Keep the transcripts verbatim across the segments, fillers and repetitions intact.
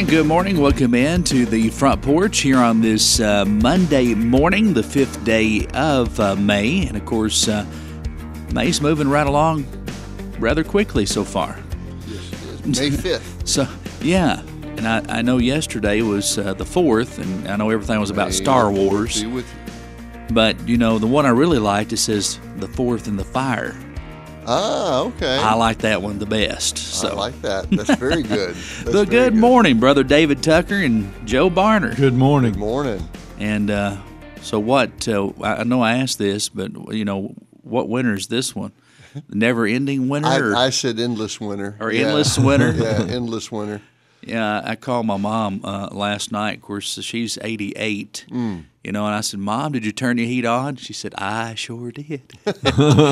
And good morning. Welcome in to the front porch here on this uh, Monday morning, the fifth day of uh, May. And of course, uh, May's moving right along rather quickly so far. Yes, it is. May fifth. So, yeah. And I, I know yesterday was uh, the fourth, and I know everything was about Star Wars. Be with you. But, you know, the one I really liked, it says the fourth in the fire. Ah, okay. I like that one the best. So. I like that. That's very good. That's the very good, morning, Brother David Tucker and Joe Barner. Good morning. Good morning. And uh, so what, uh, I know I asked this, but, you know, what winter is this one? Never-ending winter? I, or, I said endless winter. Or yeah. endless winter? Yeah, endless winter. Yeah, I called my mom uh, last night. Of course, she's eighty-eight. Mm. You know, and I said, "Mom, did you turn your heat on?" She said, "I sure did." and,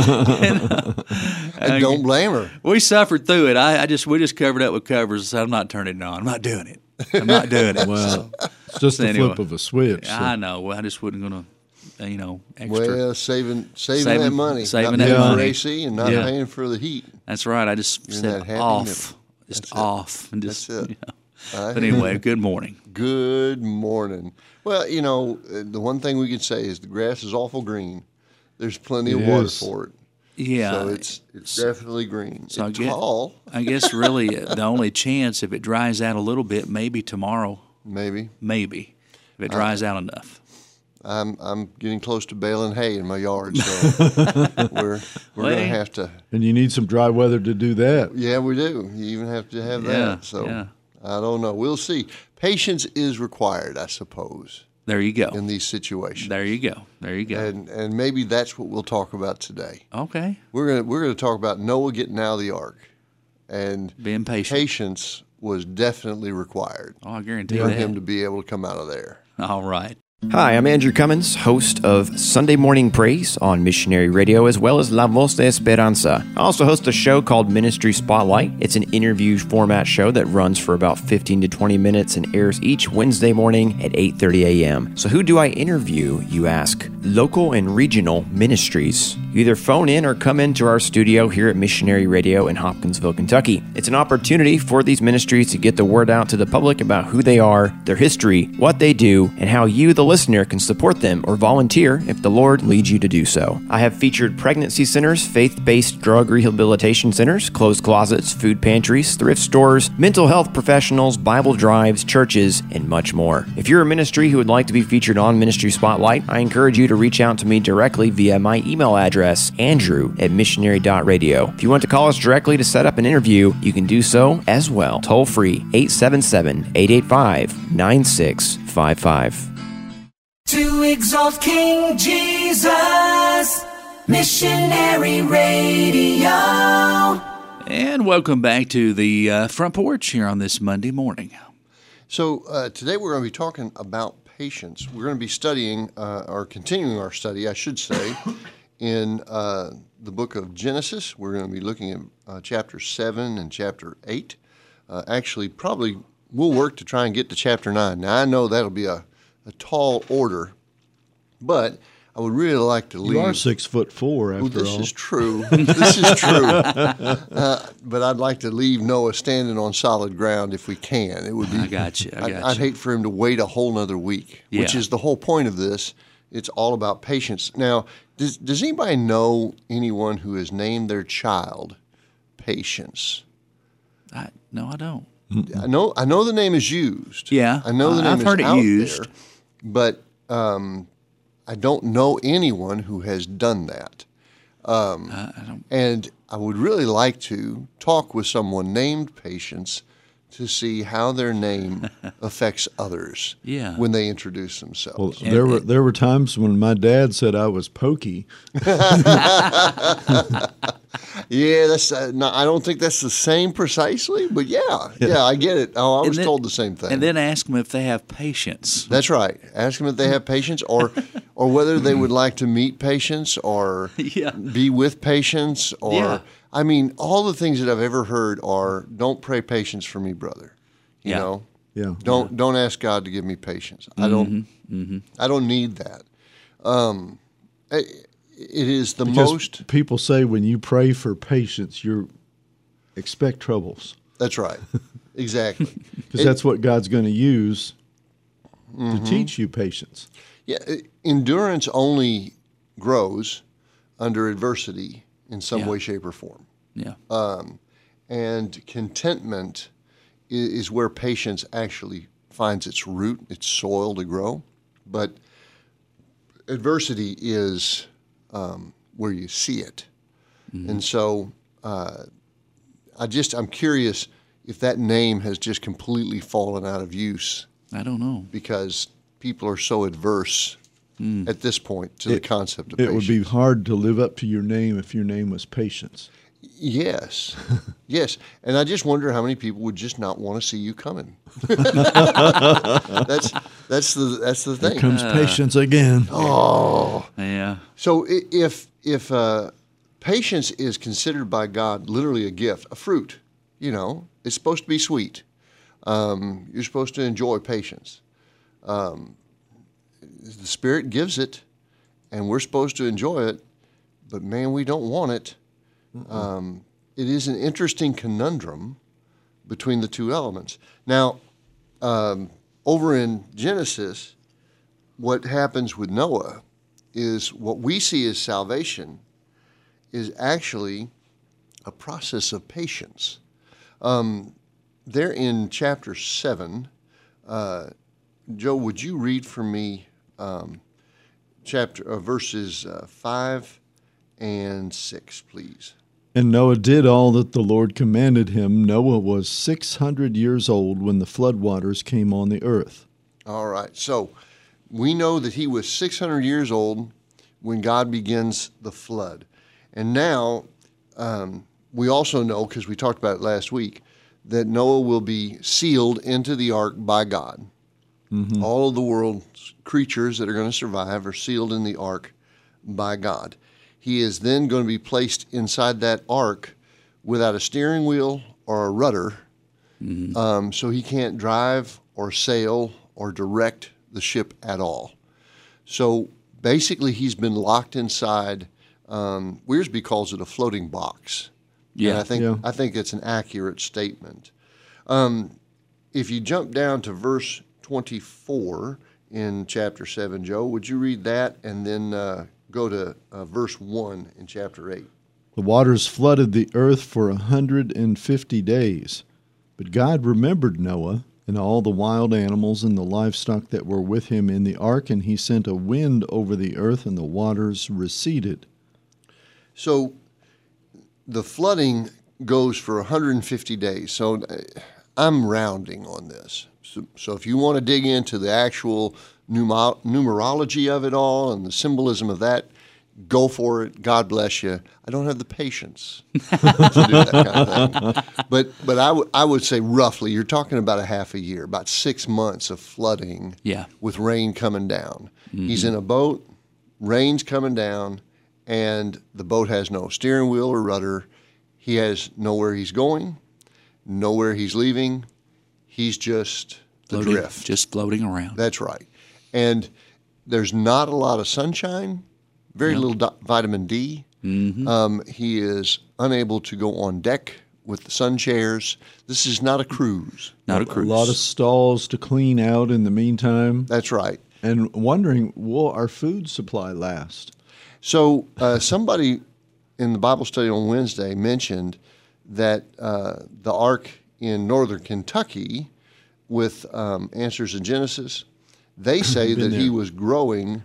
uh, and don't blame her. We suffered through it. I, I just we just covered up with covers. I said, "I'm not turning it on. I'm not doing it. I'm not doing it." Well, it's just so the anyway, flip of a switch. So. I know. Well, I just wasn't going to, you know, extra. Well, saving saving, saving that money, saving not that paying money. for A C and not yeah. paying for the heat. That's right. I just You're said off, just That's off, it. and just. That's it. You know. Uh, But anyway, good morning. Good morning. Well, you know, the one thing we can say is the grass is awful green. There's plenty It of water is. for it. Yeah. So it's it's definitely green. So it's I get, tall. I guess really the only chance, if it dries out a little bit, maybe tomorrow. Maybe. Maybe. If it dries uh, out enough. I'm I'm getting close to baling hay in my yard, so we're we're well, gonna have to. And you need some dry weather to do that. Yeah, we do. You even have to have yeah, that. So yeah. I don't know. We'll see. Patience is required, I suppose. There you go. In these situations. There you go. There you go. And and maybe that's what we'll talk about today. Okay. We're gonna we're gonna talk about Noah getting out of the ark, and being patient. Patience was definitely required. Oh, I guarantee for that. him to be able to come out of there. All right. Hi, I'm Andrew Cummins, host of Sunday Morning Praise on Missionary Radio, as well as La Voz de Esperanza. I also host a show called Ministry Spotlight. It's an interview format show that runs for about fifteen to twenty minutes and airs each Wednesday morning at eight thirty a.m. So who do I interview, you ask? Local and regional ministries. You either phone in or come into our studio here at Missionary Radio in Hopkinsville, Kentucky. It's an opportunity for these ministries to get the word out to the public about who they are, their history, what they do, and how you, the listener, can support them or volunteer if the Lord leads you to do so. I have featured pregnancy centers, faith-based drug rehabilitation centers, closed closets, food pantries, thrift stores, mental health professionals, Bible drives, churches, and much more. If you're a ministry who would like to be featured on Ministry Spotlight, I encourage you to reach out to me directly via my email address, andrew at missionary dot radio. If you want to call us directly to set up an interview, you can do so as well. Toll free, eight seven seven, eight eight five, nine six five five. To exalt King Jesus, Missionary Radio. And welcome back to the uh, front porch here on this Monday morning. So uh, today we're going to be talking about patience. We're going to be studying, uh, or continuing our study, I should say, in uh, the book of Genesis. We're going to be looking at uh, chapter seven and chapter eight. Uh, actually, probably we'll work to try and get to chapter nine. Now, I know that'll be a a tall order, but I would really like to leave. You are six foot four, after well, this all. This is true. This is true. Uh, but I'd like to leave Noah standing on solid ground if we can. It would be. I got you. I I'd, got I'd you. hate for him to wait a whole nother week, Yeah. which is the whole point of this. It's all about patience. Now, does does anybody know anyone who has named their child Patience? I, no, I don't. I know. I know the name is used. Yeah, I know the name I've is heard it out used. there, but um, I don't know anyone who has done that. Um, I, I don't. and I would really like to talk with someone named Patience to see how their name affects others Yeah. when they introduce themselves. Well, there were there were times when my dad said I was pokey. Yeah, that's. Uh, no, I don't think that's the same precisely, but yeah, yeah, I get it. Oh, I was then, told the same thing. And then ask them if they have patience. That's right. Ask them if they have patience, or or whether they would like to meet patience, or Yeah. be with patience, or Yeah. I mean, all the things that I've ever heard are, "Don't pray patience for me, brother." You Yeah. know, Yeah. don't don't ask God to give me patience. I don't. Mm-hmm. I don't need that. Um, it, it is the Because most. people say when you pray for patience, you expect troubles. That's right. Exactly. Because that's what God's going to use to teach you patience. Yeah, e- endurance only grows under adversity in some Yeah. way, shape, or form. Yeah. And contentment is, is where patience actually finds its root, its soil to grow. But adversity is um, where you see it. And so uh, I just, I'm curious if that name has just completely fallen out of use I don't know. because people are so adverse at this point to the It- concept of It patience. would be hard to live up to your name if your name was patience. Yes, yes, and I just wonder how many people would just not want to see you coming. that's that's the that's the Here thing. comes patience again. Oh, Yeah. so i- if if uh, patience is considered by God literally a gift, a fruit, you know, it's supposed to be sweet. Um, you're supposed to enjoy patience. Um, the Spirit gives it, and we're supposed to enjoy it. But man, we don't want it. Um, it is an interesting conundrum between the two elements. Now, um, over in Genesis, what happens with Noah is what we see as salvation is actually a process of patience. Um, there in chapter seven, uh, Joe, would you read for me um, chapter uh, verses uh, five and six, please? And Noah did all that the Lord commanded him. Noah was six hundred years old when the flood waters came on the earth. All right. So we know that he was six hundred years old when God begins the flood. And now um, we also know, because we talked about it last week, that Noah will be sealed into the ark by God. All of the world's creatures that are going to survive are sealed in the ark by God. He is then going to be placed inside that ark without a steering wheel or a rudder, um, so he can't drive or sail or direct the ship at all. So basically, he's been locked inside. Um, Wiersbe calls it a floating box. Yeah. And I think Yeah. I think it's an accurate statement. Um, if you jump down to verse twenty-four in chapter seven, Joe, would you read that and then uh, go to uh, verse one in chapter eight? The waters flooded the earth for a hundred and fifty days. But God remembered Noah and all the wild animals and the livestock that were with him in the ark, and he sent a wind over the earth, and the waters receded. So the flooding goes for one hundred fifty days. So uh, I'm rounding on this. So, so if you want to dig into the actual numer- numerology of it all and the symbolism of that, go for it. God bless you. I don't have the patience to do that kind of thing. But but I, w- I would say roughly, you're talking about a half a year, about six months of flooding Yeah. with rain coming down. He's in a boat, rain's coming down, and the boat has no steering wheel or rudder. He has nowhere he's going, nowhere he's leaving. He's just the Floating, drift. Just floating around. That's right. And there's not a lot of sunshine, very little di- vitamin D. Mm-hmm. Um, he is unable to go on deck with the sun chairs. This is not a cruise. Not a cruise. A lot of stalls to clean out in the meantime, That's right. and wondering, will our food supply last? So uh, somebody in the Bible study on Wednesday mentioned that uh, the ark in northern Kentucky with um, Answers in Genesis, they say Been that he there. was growing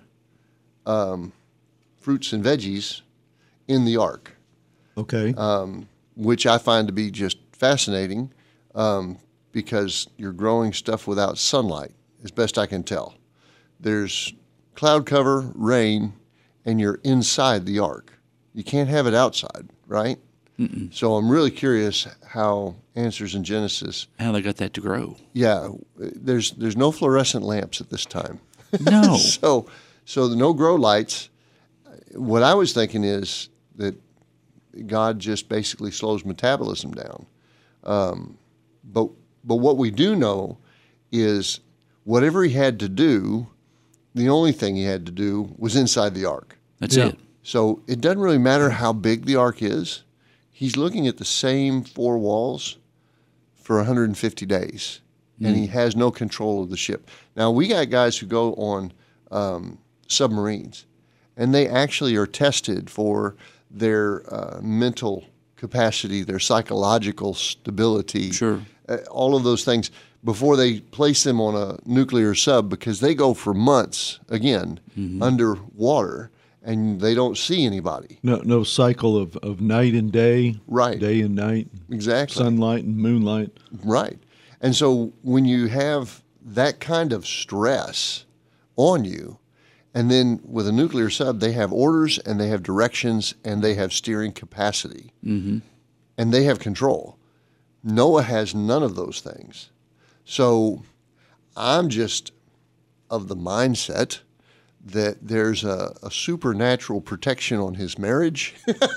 um, fruits and veggies in the ark, Okay. which I find to be just fascinating um, because you're growing stuff without sunlight, as best I can tell. There's cloud cover, rain, and you're inside the ark. You can't have it outside, right? Mm-mm. So I'm really curious how Answers in Genesis. How they got that to grow. Yeah, there's there's no fluorescent lamps at this time. No. So so the no grow lights. What I was thinking is that God just basically slows metabolism down. Um, but but what we do know is whatever he had to do, the only thing he had to do was inside the ark. That's Yeah. it. So it doesn't really matter how big the ark is. He's looking at the same four walls for one hundred fifty days, and he has no control of the ship. Now, we got guys who go on um, submarines, and they actually are tested for their uh, mental capacity, their psychological stability, Sure. uh, all of those things before they place them on a nuclear sub, because they go for months, again, Mm-hmm. underwater, and they don't see anybody. No, no cycle of, of night and day, Right. day and night, Exactly. sunlight and moonlight. Right. And so when you have that kind of stress on you, and then with a nuclear sub, they have orders and they have directions and they have steering capacity, Mm-hmm. and they have control. Noah has none of those things. So I'm just of the mindset that there's a, a supernatural protection on his marriage.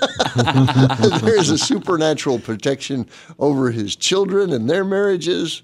There's a supernatural protection over his children and their marriages.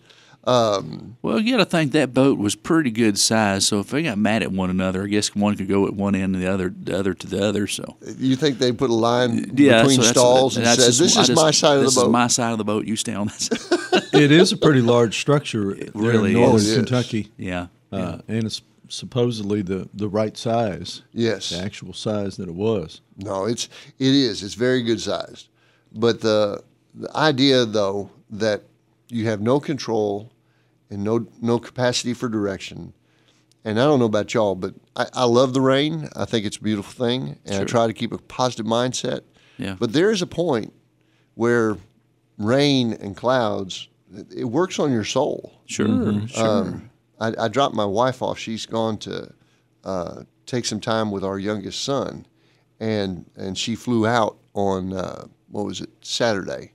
Um, Well, you got to think that boat was pretty good size. So if they got mad at one another, I guess one could go at one end and the other, the other to the other. So you think they put a line yeah, between so that's- stalls and that's said, just- "This I is just- my side of This the boat." is my side of the boat. You stay on that side. It is a pretty large structure there really in northern is. It is. Kentucky, Yeah. uh, and it's supposedly the, the right size, Yes. the actual size that it was. No, it's it is. It's very good sized. But the the idea though that you have no control and no no capacity for direction. And I don't know about y'all, but I, I love the rain. I think it's a beautiful thing, and I Sure. try to keep a positive mindset. Yeah. But there is a point where rain and clouds, it, it works on your soul. Sure. Sure. Um, I, I dropped my wife off. She's gone to uh, take some time with our youngest son, and and she flew out on uh, what was it, Saturday,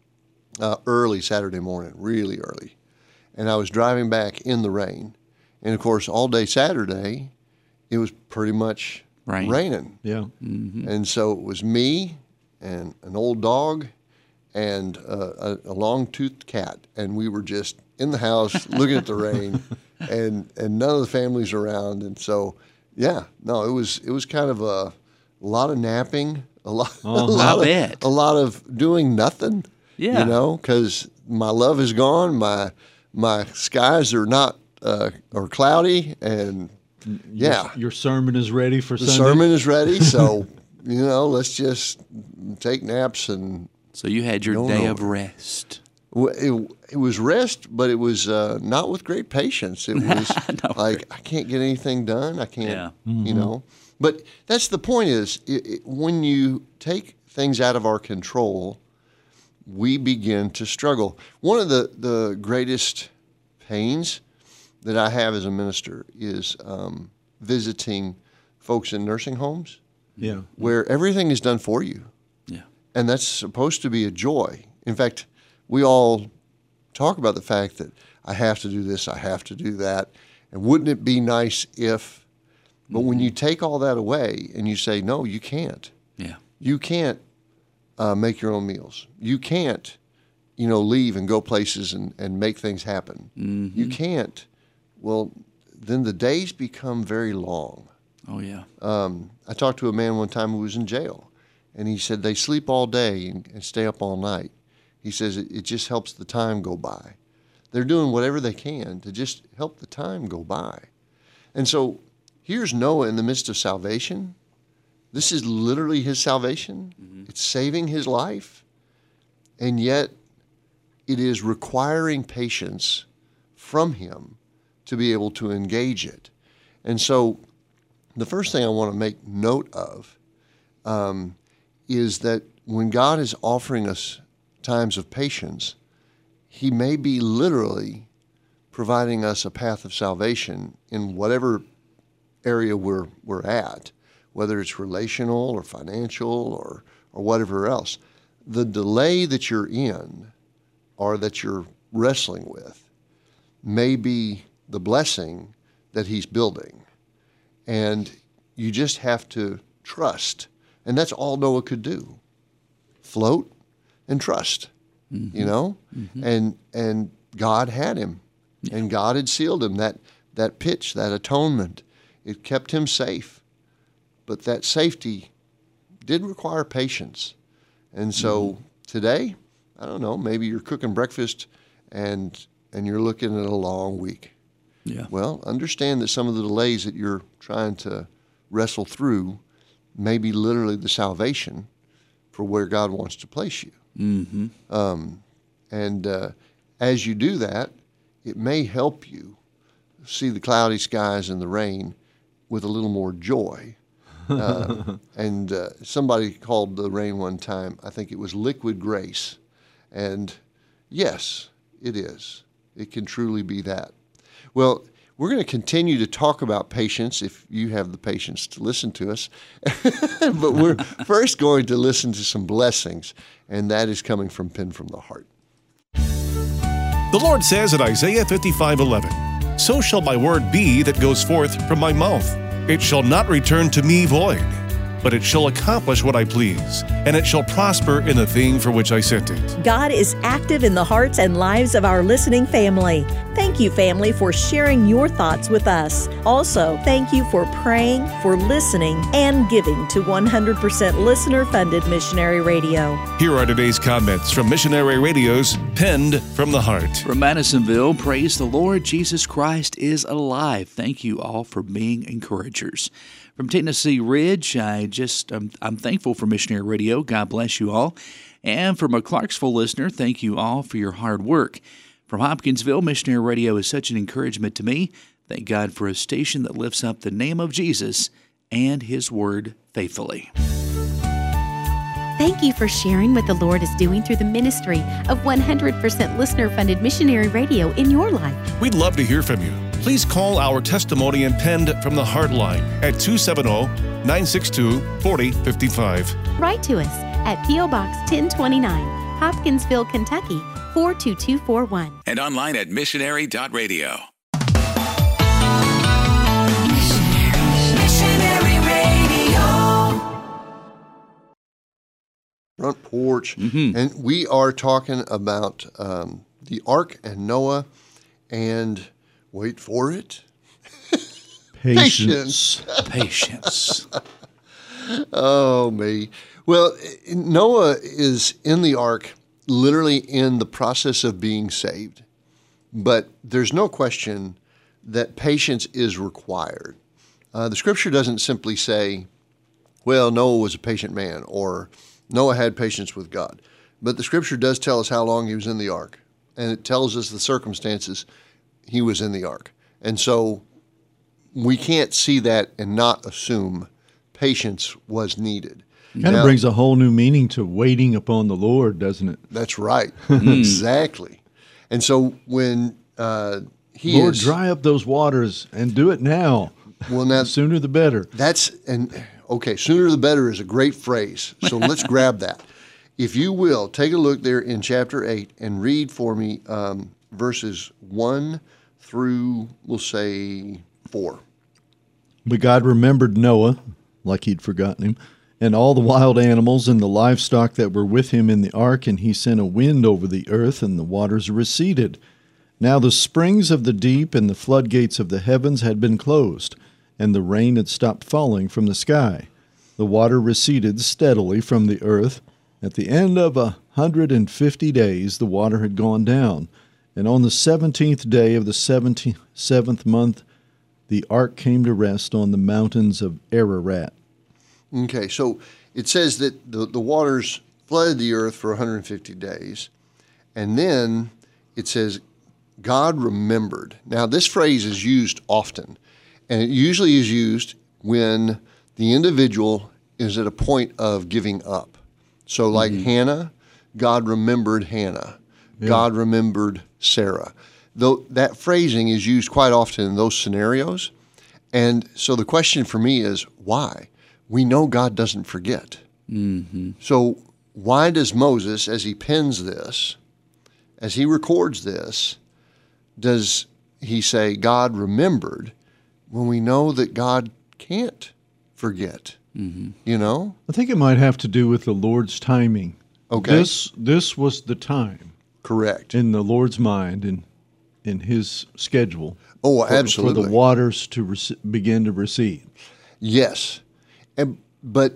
uh, early Saturday morning, really early, and I was driving back in the rain, and of course all day Saturday, it was pretty much Rain. raining, Yeah. and so it was me and an old dog and uh, a, a long-toothed cat, and we were just in the house looking at the rain, and and none of the family's around, and so yeah, no, it was it was kind of a, lot of napping, a lot, a lot I of, bet. a lot of doing nothing, Yeah. you know, because my love is gone, my my skies are not uh, are cloudy, and yeah, Your sermon is ready for the Sunday. sermon is ready, so you know, let's just take naps and. So you had your No, day no. of rest. Well, It, it was rest, but it was uh, not with great patience. It was No. like I can't get anything done. I can't, Yeah. you know. But that's the point: is it, it, when you take things out of our control, we begin to struggle. One of the the greatest pains that I have as a minister is um, visiting folks in nursing homes Yeah. where everything is done for you. Yeah. And that's supposed to be a joy. In fact, we all talk about the fact that I have to do this, I have to do that, and wouldn't it be nice if, but when you take all that away and you say, no, you can't. Yeah. You can't uh, make your own meals. You can't, you know, leave and go places and, and make things happen. Mm-hmm. You can't. Well, then the days become very long. Oh yeah. Um, I talked to a man one time who was in jail, and he said they sleep all day and, and stay up all night. He says it, it just helps the time go by. They're doing whatever they can to just help the time go by. And so here's Noah in the midst of salvation. This is literally his salvation. Mm-hmm. It's saving his life. And yet it is requiring patience from him to be able to engage it. And so the first thing I want to make note of um, is that when God is offering us times of patience, he may be literally providing us a path of salvation in whatever area we're, we're at, whether it's relational or financial or, or whatever else. The delay that you're in or that you're wrestling with may be the blessing that he's building. And you just have to trust. And that's all Noah could do. Float and trust, mm-hmm. you know? Mm-hmm. And and God had him. Yeah. And God had sealed him. That, that pitch, that atonement, it kept him safe. But that safety did require patience. And so mm-hmm. today, I don't know, maybe you're cooking breakfast and and you're looking at a long week. Yeah. Well, understand that some of the delays that you're trying to wrestle through may be literally the salvation for where God wants to place you. Mm-hmm. Um, and uh, as you do that, it may help you see the cloudy skies and the rain with a little more joy. Uh, and uh, somebody called the rain one time, I think it was liquid grace. And yes, it is. It can truly be that. Well, we're going to continue to talk about patience if you have the patience to listen to us. But we're first going to listen to some blessings, and that is coming from Pen from the Heart. The Lord says in Isaiah fifty-five eleven, "So shall my word be that goes forth from my mouth. It shall not return to me void, but it shall accomplish what I please, and it shall prosper in the thing for which I sent it." God is active in the hearts and lives of our listening family. Thank you, family, for sharing your thoughts with us. Also, thank you for praying, for listening, and giving to one hundred percent listener-funded Missionary Radio. Here are today's comments from Missionary Radio's Penned from the Heart. From Madisonville, praise the Lord, Jesus Christ is alive. Thank you all for being encouragers. From Tennessee Ridge, I just I'm, I'm thankful for Missionary Radio. God bless you all. And from a Clarksville listener, thank you all for your hard work. From Hopkinsville, Missionary Radio is such an encouragement to me. Thank God for a station that lifts up the name of Jesus and His Word faithfully. Thank you for sharing what the Lord is doing through the ministry of one hundred percent listener-funded Missionary Radio in your life. We'd love to hear from you. Please call our testimony and Penned from the Heart line at two seven zero, nine six two, four zero five five. Write to us at P O Box ten twenty-nine, Hopkinsville, Kentucky four two two four one. And online at missionary dot radio. Missionary Radio. Front porch. Mm-hmm. And we are talking about um, the Ark and Noah and, wait for it, Patience. Patience. Oh, me. Well, Noah is in the ark, literally in the process of being saved. But there's no question that patience is required. Uh, the scripture doesn't simply say, well, Noah was a patient man, or Noah had patience with God. But the scripture does tell us how long he was in the ark, and it tells us the circumstances he was in the ark. And so we can't see that and not assume patience was needed. Kind of brings a whole new meaning to waiting upon the Lord, doesn't it? That's right. Exactly. And so when uh, he Lord, is... dry up those waters and do it now. Well, now, the sooner the better. That's, and okay, sooner the better is a great phrase. So let's grab that. If you will, take a look there in chapter eight and read for me um, verses one through, we'll say, four. But God remembered Noah, like he'd forgotten him, and all the wild animals and the livestock that were with him in the ark, and he sent a wind over the earth, and the waters receded. Now the springs of the deep and the floodgates of the heavens had been closed, and the rain had stopped falling from the sky. The water receded steadily from the earth. At the end of a hundred and fifty days the water had gone down, and on the seventeenth day of the seventh month the ark came to rest on the mountains of Ararat. Okay, so it says that the, the waters flooded the earth for one hundred fifty days, and then it says God remembered. Now, this phrase is used often, and it usually is used when the individual is at a point of giving up. So like mm-hmm. Hannah, God remembered Hannah. Yeah. God remembered Sarah. Though that phrasing is used quite often in those scenarios. And so the question for me is, why? We know God doesn't forget. Mm-hmm. So why does Moses, as he pens this, as he records this, does he say God remembered when we know that God can't forget? Mm-hmm. You know? I think it might have to do with the Lord's timing. Okay. This this was the time. Correct. In the Lord's mind and in his schedule. Oh, for, absolutely. For the waters to rec- begin to recede. Yes. And, but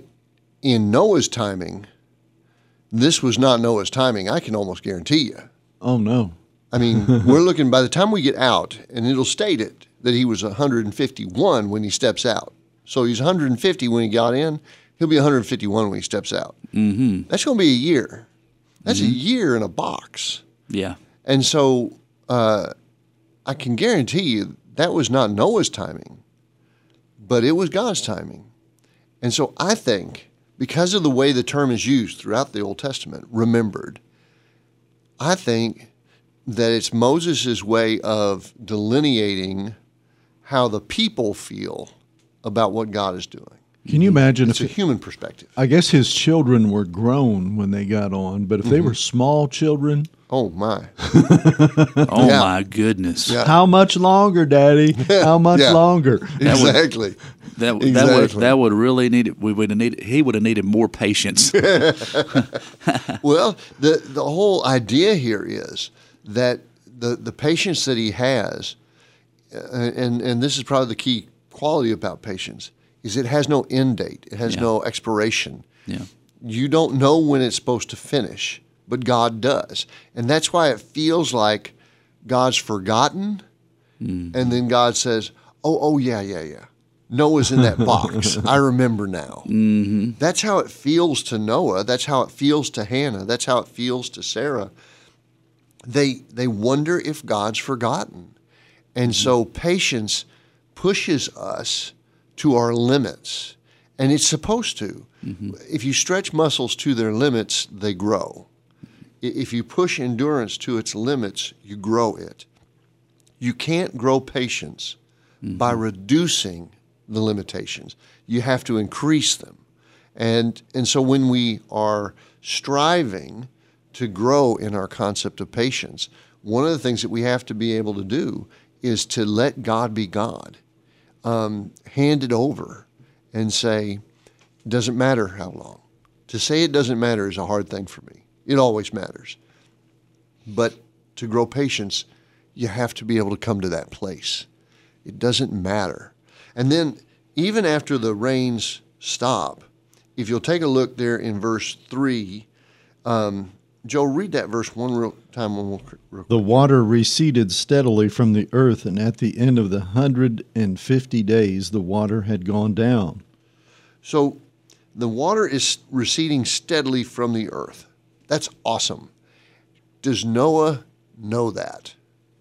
in Noah's timing, this was not Noah's timing, I can almost guarantee you. Oh, no. I mean, we're looking, by the time we get out, and it'll state it, that he was one hundred fifty-one when he steps out. So he's one hundred fifty when he got in. He'll be one hundred fifty-one when he steps out. Mm-hmm. That's going to be a year. That's mm-hmm. a year in a box. Yeah. And so uh, I can guarantee you that was not Noah's timing, but it was God's timing. And so I think, because of the way the term is used throughout the Old Testament, remembered, I think that it's Moses' way of delineating how the people feel about what God is doing. Can you imagine It's if a human perspective. I guess his children were grown when they got on, but if they were small children, Oh, my. Oh Yeah. my goodness. Yeah. how much longer, Daddy? How much Yeah. longer? That would- Exactly. That would that would Exactly. that would really need we would have needed he would have needed more patience. Well, the the whole idea here is that the, the patience that he has, uh, and, and this is probably the key quality about patience, is it has no end date. It has Yeah. no expiration. Yeah. You don't know when it's supposed to finish, but God does. And that's why it feels like God's forgotten, and then God says, oh, oh, yeah, yeah, yeah. Noah's in that box. I remember now. Mm-hmm. That's how it feels to Noah. That's how it feels to Hannah. That's how it feels to Sarah. They they wonder if God's forgotten. And so patience pushes us to our limits. And it's supposed to. Mm-hmm. If you stretch muscles to their limits, they grow. I- If you push endurance to its limits, you grow it. You can't grow patience mm-hmm. by reducing the limitations. You have to increase them. And and so when we are striving to grow in our concept of patience, one of the things that we have to be able to do is to let God be God. Um, hand it over and say, doesn't matter how long. To say it doesn't matter is a hard thing for me. It always matters. But to grow patience, you have to be able to come to that place. It doesn't matter. And then even after the rains stop, if you'll take a look there in verse three, um, Joe, read that verse one real time. One real, real The water receded steadily from the earth, and at the end of the hundred and fifty days, the water had gone down. So the water is receding steadily from the earth. That's awesome. Does Noah know that?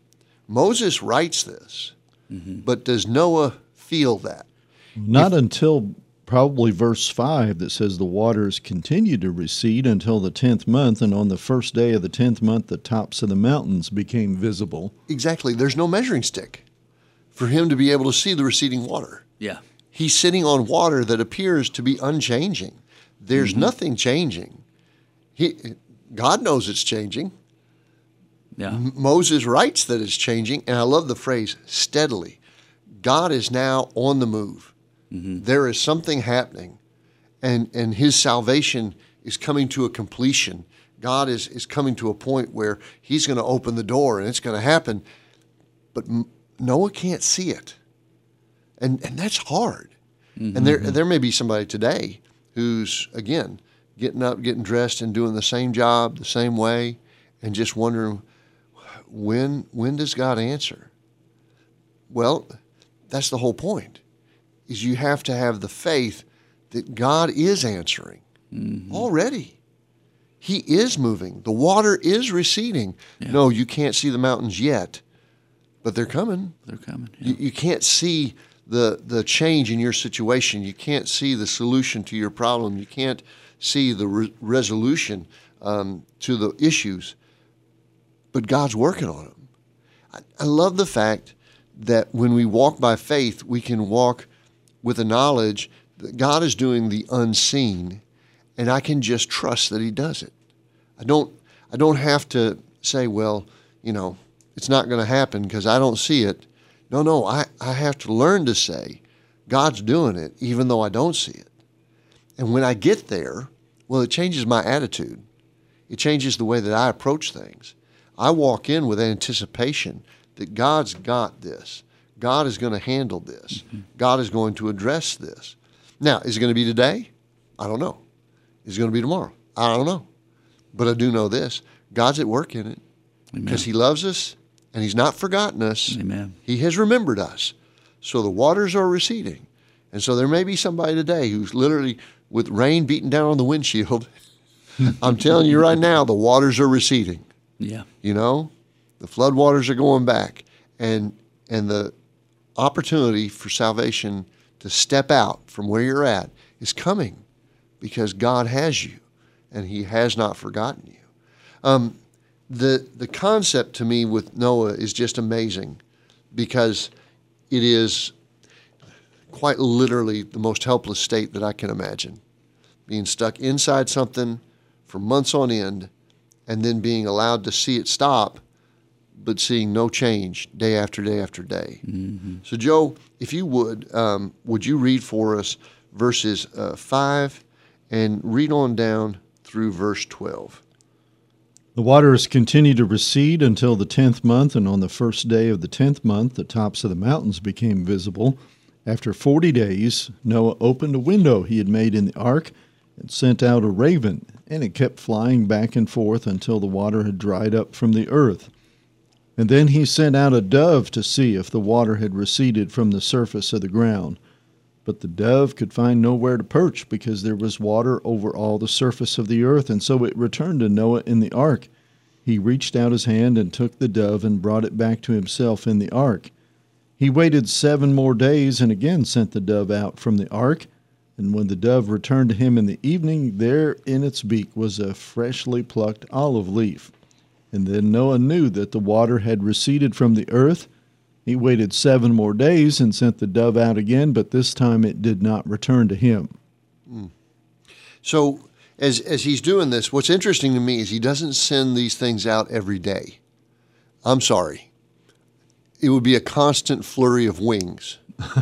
Moses writes this, mm-hmm. but does Noah feel that? Not if, until probably verse five that says the waters continued to recede until the tenth month, and on the first day of the tenth month, the tops of the mountains became visible. Exactly. There's no measuring stick for him to be able to see the receding water. Yeah. He's sitting on water that appears to be unchanging. There's mm-hmm. nothing changing. He, God knows it's changing. Yeah. M- Moses writes that it's changing, and I love the phrase steadily. God is now on the move. Mm-hmm. There is something happening, and, and his salvation is coming to a completion. God is, is coming to a point where he's going to open the door, and it's going to happen, but M- Noah can't see it. And and that's hard. Mm-hmm. And there there may be somebody today who's, again, getting up, getting dressed, and doing the same job the same way, and just wondering, when when does God answer? Well, that's the whole point, is you have to have the faith that God is answering mm-hmm. already. He is moving. The water is receding. Yeah. No, you can't see the mountains yet, but they're coming. They're coming. Yeah. You, you can't see the the change in your situation. You can't see the solution to your problem. You can't see the re- resolution um, to the issues, but God's working on them. I, I love the fact that when we walk by faith, we can walk with the knowledge that God is doing the unseen, and I can just trust that he does it. I don't I don't have to say, well, you know, it's not going to happen because I don't see it. No, no, I, I have to learn to say, God's doing it even though I don't see it. And when I get there, well, it changes my attitude. It changes the way that I approach things. I walk in with anticipation that God's got this. God is going to handle this. Mm-hmm. God is going to address this. Now, is it going to be today? I don't know. Is it going to be tomorrow? I don't know. But I do know this. God's at work in it. because he loves us and he's not forgotten us. Amen. He has remembered us. So the waters are receding. And so there may be somebody today who's literally with rain beating down on the windshield. I'm telling you right now, the waters are receding. Yeah. You know, the flood waters are going back. And and the opportunity for salvation to step out from where you're at is coming because God has you and he has not forgotten you. Um, the the concept to me with Noah is just amazing because it is quite literally the most helpless state that I can imagine. Being stuck inside something for months on end and then being allowed to see it stop, but seeing no change day after day after day. Mm-hmm. So, Joe, if you would, um, would you read for us verses uh, five and read on down through verse twelve? The waters continued to recede until the tenth month, and on the first day of the tenth month, the tops of the mountains became visible. After forty days, Noah opened a window he had made in the ark and sent out a raven, and it kept flying back and forth until the water had dried up from the earth. And then he sent out a dove to see if the water had receded from the surface of the ground. But the dove could find nowhere to perch because there was water over all the surface of the earth, and so it returned to Noah in the ark. He reached out his hand and took the dove and brought it back to himself in the ark. He waited seven more days and again sent the dove out from the ark. And when the dove returned to him in the evening, there in its beak was a freshly plucked olive leaf. And then Noah knew that the water had receded from the earth. He waited seven more days and sent the dove out again, but this time it did not return to him. Mm. So as as he's doing this, what's interesting to me is he doesn't send these things out every day. I'm sorry. It would be a constant flurry of wings.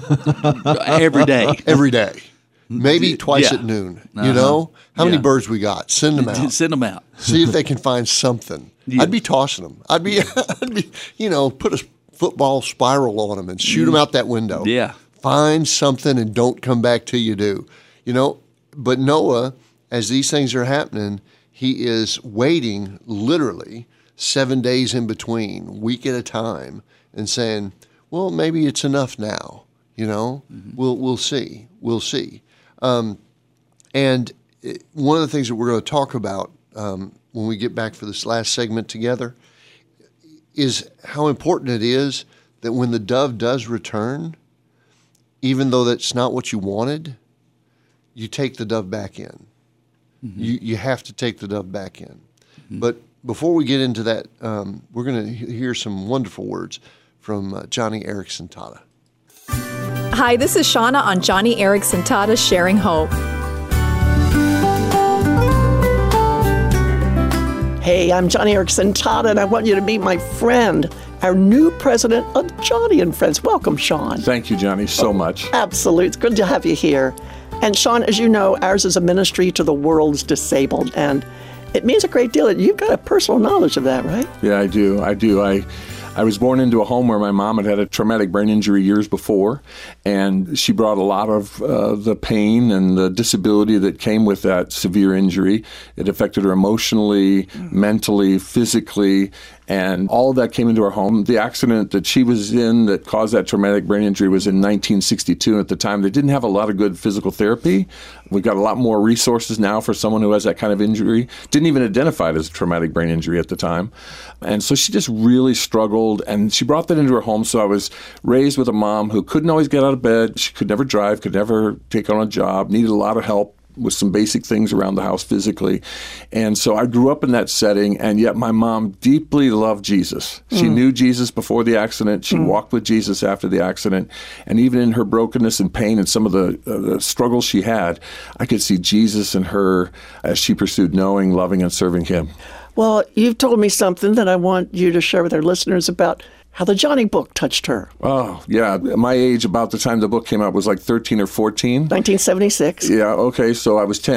Every day. Every day. Maybe twice Yeah. at noon. Uh-huh. You know? How Yeah. many birds we got? Send them out. Send them out. See if they can find something. Yeah. I'd be tossing them. I'd be, I'd be, you know, put a football spiral on them and shoot them out that window. Yeah. Find something and don't come back till you do. You know, but Noah, as these things are happening, he is waiting literally seven days in between, week at a time, and saying, well, maybe it's enough now. You know, mm-hmm. we'll we'll see. We'll see. Um, and it, one of the things that we're going to talk about um, when we get back for this last segment together is how important it is that when the dove does return, even though that's not what you wanted, you take the dove back in. Mm-hmm. You you have to take the dove back in. Mm-hmm. But before we get into that, um, we're going to hear some wonderful words from uh, Johnny Erickson Tata. Hi, this is Shauna on Johnny Erickson Tata Sharing Hope. Hey, I'm Johnny Erickson Tata, and I want you to meet my friend, our new president of Johnny and Friends. Welcome, Sean. Thank you, Johnny, so much. Absolutely. It's good to have you here. And Sean, as you know, ours is a ministry to the world's disabled, and it means a great deal. You've got a personal knowledge of that, right? Yeah, I do. I do. I I was born into a home where my mom had had a traumatic brain injury years before, and she brought a lot of uh, the pain and the disability that came with that severe injury. It affected her emotionally, mm. mentally, physically, and all of that came into our home. The accident that she was in that caused that traumatic brain injury was in nineteen sixty-two. And at the time, they didn't have a lot of good physical therapy. We've got a lot more resources now for someone who has that kind of injury. Didn't even identify it as a traumatic brain injury at the time. And so she just really struggled, and she brought that into her home. So I was raised with a mom who couldn't always get out of bed. She could never drive, could never take on a job, needed a lot of help with some basic things around the house physically. And so I grew up in that setting, and yet my mom deeply loved Jesus. She mm. knew Jesus before the accident. She mm. walked with Jesus after the accident. And even in her brokenness and pain and some of the, uh, the struggles she had, I could see Jesus in her as she pursued knowing, loving, and serving him. Well, you've told me something that I want you to share with our listeners about how the Johnny book touched her. Oh, yeah. My age, about the time the book came out, was like thirteen or fourteen. nineteen seventy-six. Yeah, okay, so I was ten.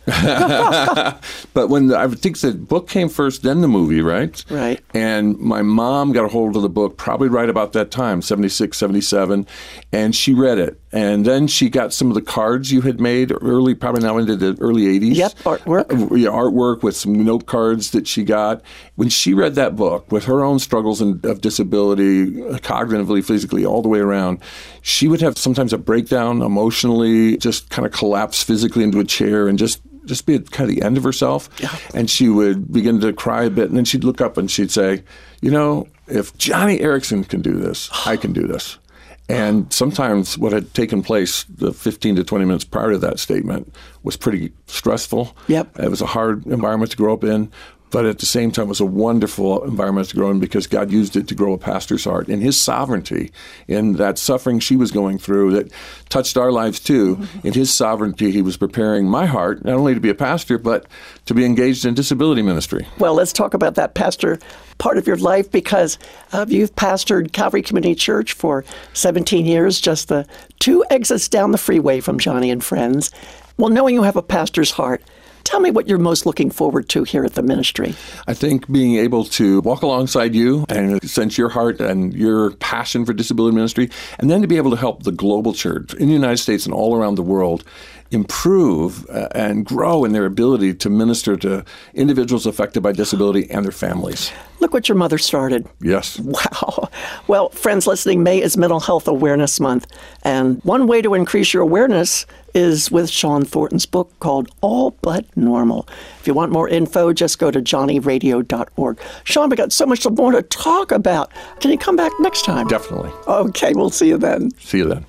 But when the, I think the book came first, then the movie, right? Right. And my mom got a hold of the book probably right about that time, seventy-six, seventy-seven, and she read it. And then she got some of the cards you had made early, probably now into the early eighties. Yep, artwork. Uh, yeah, artwork with some note cards that she got. When she read that book with her own struggles and, of disability, uh, cognitively, physically, all the way around, she would have sometimes a breakdown emotionally, just kind of collapse physically into a chair and just just be at kind of the end of herself. Yeah. And she would begin to cry a bit, and then she'd look up and she'd say, you know, if Johnny Erickson can do this, I can do this. And sometimes what had taken place the fifteen to twenty minutes prior to that statement was pretty stressful. Yep. It was a hard environment to grow up in. But at the same time, it was a wonderful environment to grow in because God used it to grow a pastor's heart. And his sovereignty in that suffering she was going through that touched our lives too, mm-hmm. in his sovereignty, he was preparing my heart not only to be a pastor, but to be engaged in disability ministry. Well, let's talk about that pastor part of your life because uh, you've pastored Calvary Community Church for seventeen years, just the two exits down the freeway from Johnny and Friends. Well, knowing you have a pastor's heart, tell me what you're most looking forward to here at the ministry. I think being able to walk alongside you and sense your heart and your passion for disability ministry, and then to be able to help the global church in the United States and all around the world improve uh, and grow in their ability to minister to individuals affected by disability and their families. Look what your mother started. Yes. Wow. Well, friends listening, May is Mental Health Awareness Month. And one way to increase your awareness is with Sean Thornton's book called All But Normal. If you want more info, just go to johnny radio dot org. Sean, we got so much more to talk about. Can you come back next time? Definitely. Okay, we'll see you then. See you then.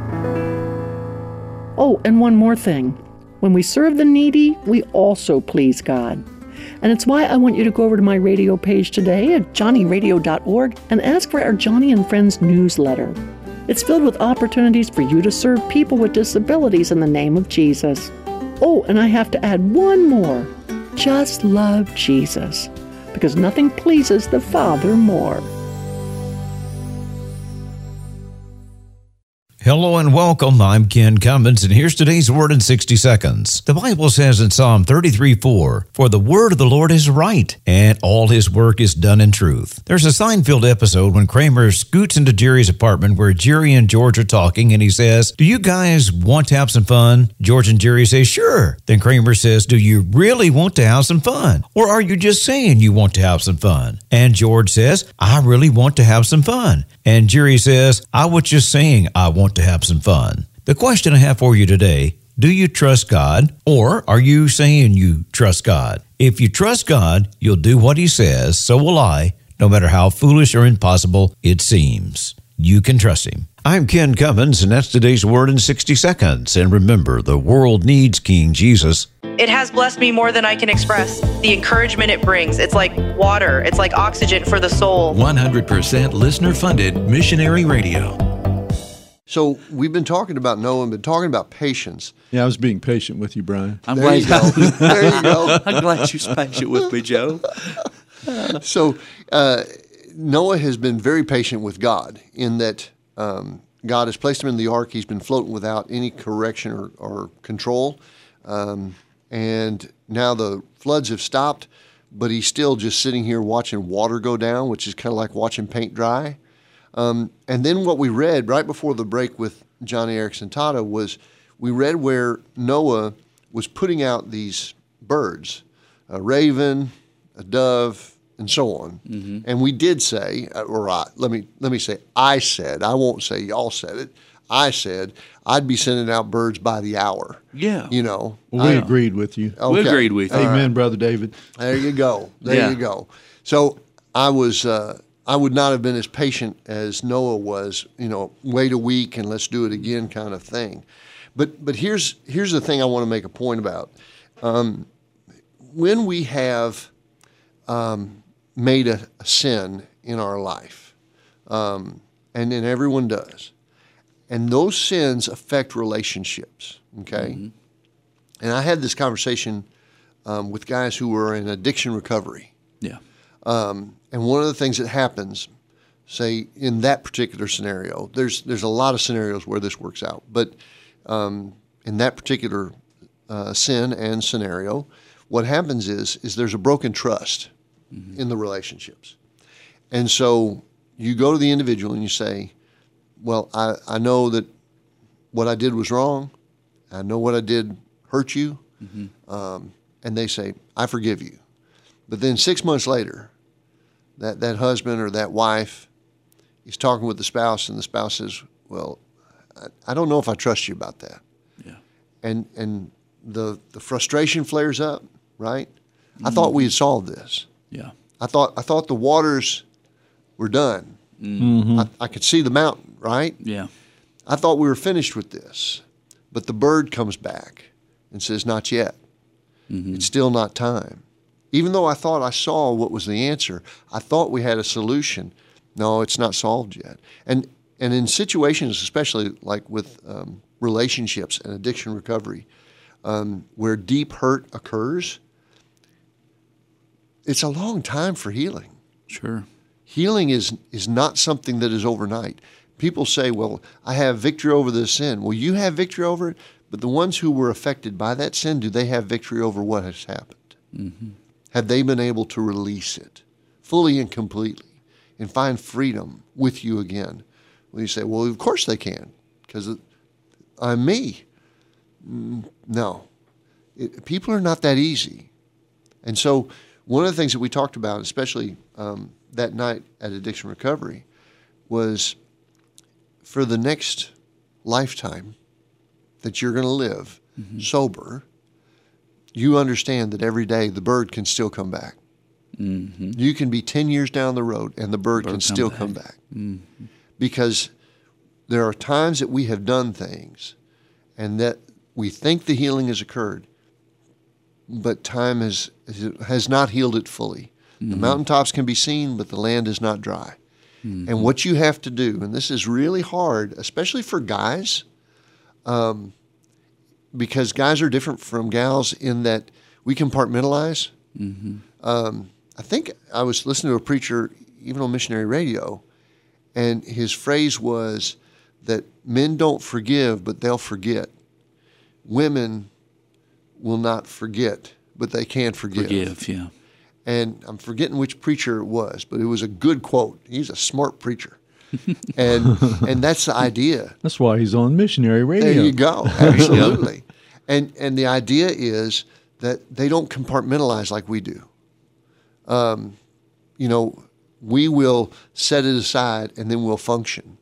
Oh, and one more thing. When we serve the needy, we also please God. And it's why I want you to go over to my radio page today at johnny radio dot org and ask for our Johnny and Friends newsletter. It's filled with opportunities for you to serve people with disabilities in the name of Jesus. Oh, and I have to add one more. Just love Jesus, because nothing pleases the Father more. Hello and welcome. I'm Ken Cummins, and here's today's Word in sixty seconds. The Bible says in Psalm thirty-three four, "For the word of the Lord is right, and all his work is done in truth." There's a Seinfeld episode when Kramer scoots into Jerry's apartment where Jerry and George are talking, and he says, "Do you guys want to have some fun?" George and Jerry say, "Sure." Then Kramer says, "Do you really want to have some fun? Or are you just saying you want to have some fun?" And George says, "I really want to have some fun." And Jerry says, "I was just saying I want to have some fun." The question I have for you today, do you trust God, or are you saying you trust God? If you trust God, you'll do what he says, so will I, no matter how foolish or impossible it seems. You can trust him. I'm Ken Cummins, and that's today's Word in sixty seconds. And remember, the world needs King Jesus. It has blessed me more than I can express. The encouragement it brings, it's like water. It's like oxygen for the soul. one hundred percent listener-funded missionary radio. So we've been talking about Noah and been talking about patience. Yeah, I was being patient with you, Brian. I'm there glad you go. There you go. I'm glad you're patient with me, Joe. So uh, Noah has been very patient with God in that um, God has placed him in the ark. He's been floating without any correction or, or control. Um, and now the floods have stopped, but he's still just sitting here watching water go down, which is kind of like watching paint dry. Um, and then what we read right before the break with Johnny Erickson Tata was we read where Noah was putting out these birds, a raven, a dove, and so on. Mm-hmm. And we did say, or I, let me let me say, I said, I won't say y'all said it. I said I'd be sending out birds by the hour. Yeah, you know, well, we I, agreed with you. Okay. We agreed with you. Amen, right. Brother David. There you go. There yeah. you go. So I was. Uh, I would not have been as patient as Noah was, you know, wait a week and let's do it again kind of thing. But but here's here's the thing I want to make a point about. Um, when we have um, made a, a sin in our life, um, and then everyone does, and those sins affect relationships, okay? Mm-hmm. And I had this conversation um, with guys who were in addiction recovery. Yeah. Um, and one of the things that happens, say in that particular scenario, there's there's a lot of scenarios where this works out, but um, in that particular uh, sin and scenario, what happens is is there's a broken trust mm-hmm. in the relationships. And so you go to the individual and you say, well, I, I know that what I did was wrong. I know what I did hurt you. Mm-hmm. Um, and they say, I forgive you. But then six months later, that, that husband or that wife is talking with the spouse, and the spouse says, well, I, I don't know if I trust you about that. Yeah. And and the the frustration flares up, right? Mm-hmm. I thought we had solved this. Yeah. I thought I thought the waters were done. Mm-hmm. I, I could see the mountain, right? Yeah. I thought we were finished with this. But the bird comes back and says, not yet. Mm-hmm. It's still not time. Even though I thought I saw what was the answer, I thought we had a solution. No, it's not solved yet. And and in situations, especially like with um, relationships and addiction recovery, um, where deep hurt occurs, it's a long time for healing. Sure. Healing is is not something that is overnight. People say, well, I have victory over this sin. Well, you have victory over it, but the ones who were affected by that sin, do they have victory over what has happened? Mm-hmm. Have they been able to release it fully and completely and find freedom with you again? Well, you say, well, of course they can, because I'm me. No. It, people are not that easy. And so one of the things that we talked about, especially um, that night at Addiction Recovery, was for the next lifetime that you're going to live mm-hmm. sober, you understand that every day the bird can still come back. Mm-hmm. You can be ten years down the road and the bird, bird can still back. come back. Mm-hmm. Because there are times that we have done things and that we think the healing has occurred, but time has, has not healed it fully. Mm-hmm. The mountaintops can be seen, but the land is not dry. Mm-hmm. And what you have to do, and this is really hard, especially for guys, um, because guys are different from gals in that we compartmentalize. Mm-hmm. Um, I think I was listening to a preacher, even on missionary radio, and his phrase was that men don't forgive, but they'll forget. Women will not forget, but they can forgive. Forgive, yeah. And I'm forgetting which preacher it was, but it was a good quote. He's a smart preacher. and and that's the idea. That's why he's on missionary radio. There you go. Absolutely. and and the idea is that they don't compartmentalize like we do. Um, you know, we will set it aside and then we'll function.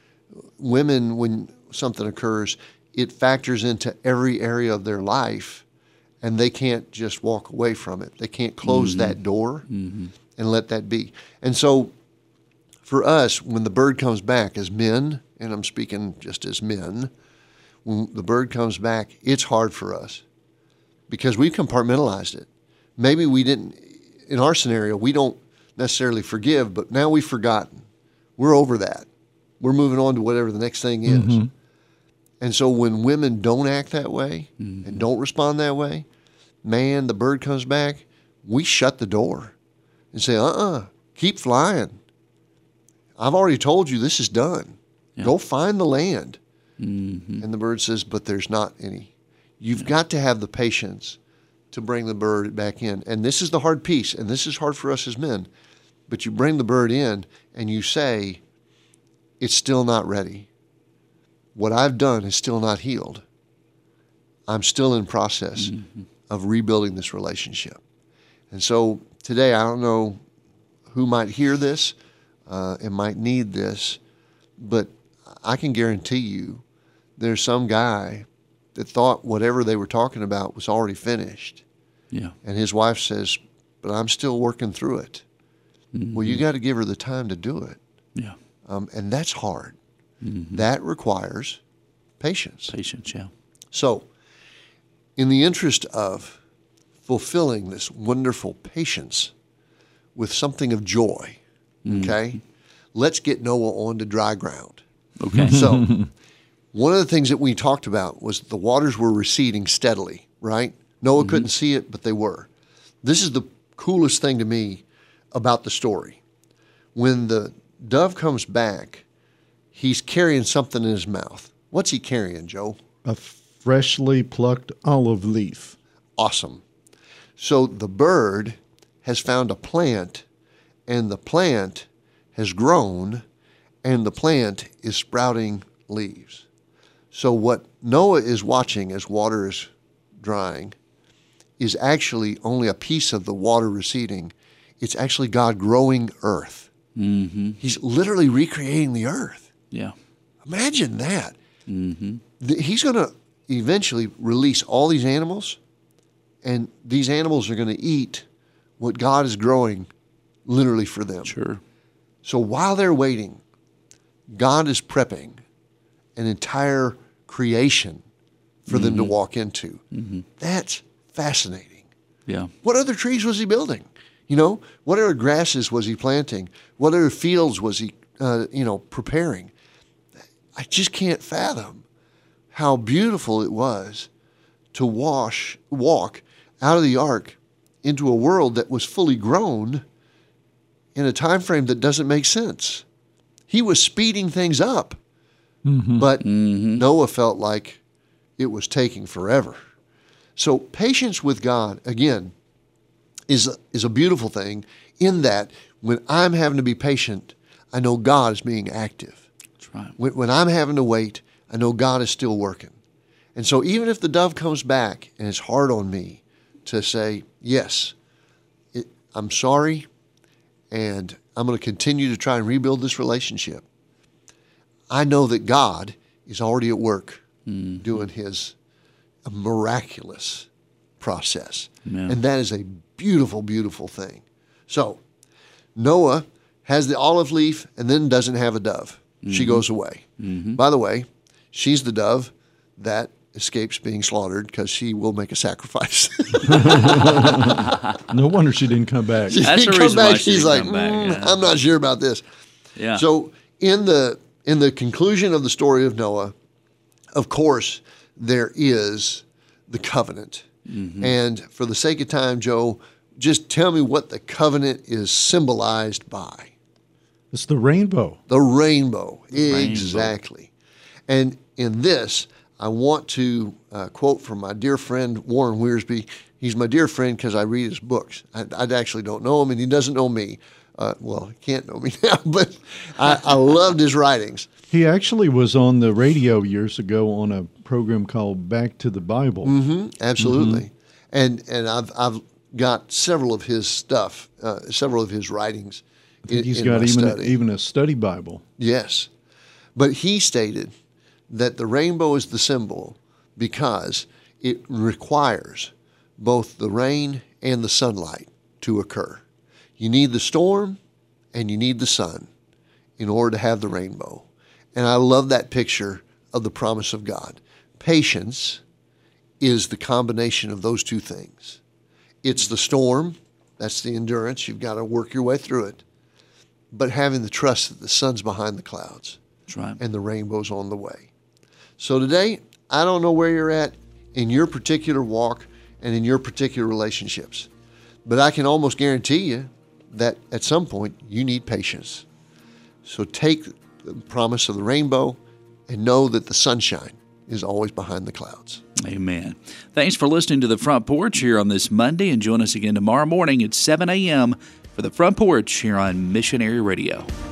Women, when something occurs, it factors into every area of their life, and they can't just walk away from it. They can't close mm-hmm. that door mm-hmm. and let that be. And so for us, when the bird comes back as men, and I'm speaking just as men, when the bird comes back, it's hard for us because we've compartmentalized it. Maybe we didn't, in our scenario, we don't necessarily forgive, but now we've forgotten. We're over that. We're moving on to whatever the next thing is. Mm-hmm. And so when women don't act that way mm-hmm. and don't respond that way, man, the bird comes back, we shut the door and say, uh-uh, keep flying. I've already told you this is done. Yeah. Go find the land. Mm-hmm. And the bird says, but there's not any. You've yeah. got to have the patience to bring the bird back in. And this is the hard piece, and this is hard for us as men. But you bring the bird in and you say, it's still not ready. What I've done is still not healed. I'm still in process mm-hmm. of rebuilding this relationship. And so today, I don't know who might hear this uh, and might need this, but I can guarantee you there's some guy that thought whatever they were talking about was already finished. Yeah. And his wife says, but I'm still working through it. Mm-hmm. Well, you got to give her the time to do it. Yeah. Um, and that's hard. Mm-hmm. That requires patience. Patience, yeah. So, in the interest of fulfilling this wonderful patience with something of joy, mm-hmm. okay, let's get Noah onto dry ground. Okay. So, one of the things that we talked about was the waters were receding steadily, right? Noah mm-hmm. couldn't see it, but they were. This is the coolest thing to me about the story. When the dove comes back, he's carrying something in his mouth. What's he carrying, Joe? A freshly plucked olive leaf. Awesome. So the bird has found a plant, and the plant has grown, and the plant is sprouting leaves. So what Noah is watching as water is drying is actually only a piece of the water receding. It's actually God growing earth. Mm-hmm. He's literally recreating the earth. Yeah. Imagine that. Mm-hmm. The, he's going to eventually release all these animals, and these animals are going to eat what God is growing literally for them. Sure. So while they're waiting, God is prepping an entire creation for Mm-hmm. them to walk into. Mm-hmm. That's fascinating. Yeah. What other trees was he building? You know, what other grasses was he planting? What other fields was he, uh, you know, preparing? I just can't fathom how beautiful it was to wash, walk out of the ark into a world that was fully grown in a time frame that doesn't make sense. He was speeding things up, Mm-hmm. but Noah felt like it was taking forever. So patience with God, again, is a, is a beautiful thing in that when I'm having to be patient, I know God is being active. That's right. When, when I'm having to wait, I know God is still working. And so even if the dove comes back and it's hard on me to say, yes, it, I'm sorry, and I'm going to continue to try and rebuild this relationship, I know that God is already at work Mm-hmm. doing his miraculous process. Yeah. And that is a beautiful, beautiful thing. So Noah has the olive leaf and then doesn't have a dove. She Mhm. goes away. Mhm. By the way, she's the dove that escapes being slaughtered because she will make a sacrifice. No wonder she didn't come back. She That's didn't the come reason why back. she She's didn't like, come back, "Mm, yeah." I'm not sure about this. Yeah. So in the in the conclusion of the story of Noah, of course, there is the covenant. Mhm. And for the sake of time, Joe, just tell me what the covenant is symbolized by. It's the rainbow. The rainbow. rainbow. Exactly. And in this, I want to uh, quote from my dear friend Warren Wiersbe. He's my dear friend because I read his books. I, I actually don't know him, and he doesn't know me. Uh, well, he can't know me now, but I, I loved his writings. He actually was on the radio years ago on a program called Back to the Bible. Mm-hmm, absolutely. And and I've I've got several of his stuff, uh, several of his writings. I think in, he's in got my even study. even a study Bible. Yes. But he stated that the rainbow is the symbol because it requires both the rain and the sunlight to occur. You need the storm and you need the sun in order to have the rainbow. And I love that picture of the promise of God. Patience is the combination of those two things. It's the storm, that's the endurance, you've got to work your way through it, but having the trust that the sun's behind the clouds. That's right. And the rainbow's on the way. So today, I don't know where you're at in your particular walk and in your particular relationships, but I can almost guarantee you that at some point you need patience. So take the promise of the rainbow and know that the sunshine is always behind the clouds. Amen. Thanks for listening to The Front Porch here on this Monday, and join us again tomorrow morning at seven a.m. for The Front Porch here on Missionary Radio.